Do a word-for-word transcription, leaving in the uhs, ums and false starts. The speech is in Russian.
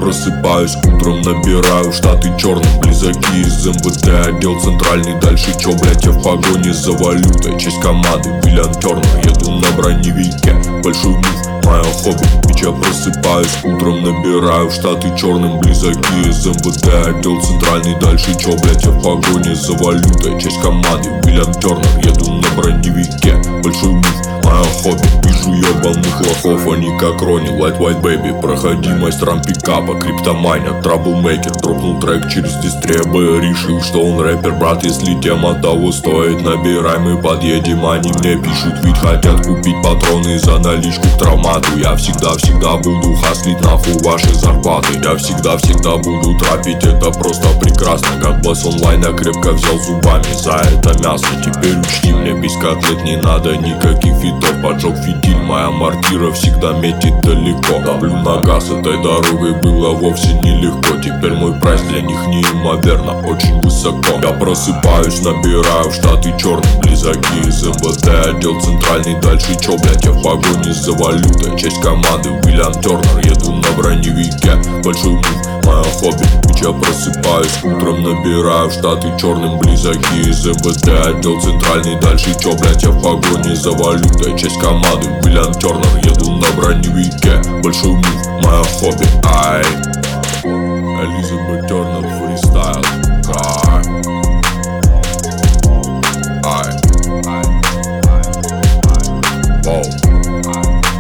просыпаюсь утром, набираю штаты черным. Близаки из эм вэ тэ, отдел центральный. Дальше чё, блять, я в погоне за валютой. Честь команды, Уильям Тернер, еду на броневике. Большой мув, мое хобби. Бич, я просыпаюсь утром, набираю штаты черным. Близаки из эм вэ тэ, отдел центральный. Дальше чё, блять, я в погоне за валютой. Честь команды, Уильям Тернер, еду на броневике. Большой мув, мое хобби. Вижу ебаных лохов, они как Рони. Light White Baby, проходимость рам пикапа. Криптомайнер, траблмейкер. Дропнул трек через дистребы. Решил, что он рэпер, брат, если тема того стоит. Набирай, мы подъедем, они мне пишут. Ведь хотят купить патроны за наличку к травмату. Я всегда-всегда буду хаслить нахуй ваши зарплаты. Я всегда-всегда буду трапить, это просто прекрасно. Как босс онлайн я крепко взял зубами за это мясо. Теперь учти, мне без котлет не надо никаких фитов. Поджег фитиль, моя мортира всегда метит далеко. Давлю на газ, этой дорогой было вовсе нелегко. Теперь мой прайс для них неимоверно, очень высоко. Я просыпаюсь, набираю штаты черным. Близаки из эм вэ тэ, отдел центральный. Дальше чё, блять, я в погоне за валютой. Честь команды, Уильям Тернер, еду на броневике. Большой мув, мое хобби. Бич, я просыпаюсь утром, набираю штаты черным. Близаки из эм вэ тэ, отдел центральный. Дальше чё, блять, я в погоне за валютой. Честь команды, Уильям Тернер, еду на броневике. Большой мув, мое хобби. Ай, Элизабет Тернер, фристайл. Ай, ай, ай, ай, ай. Воу.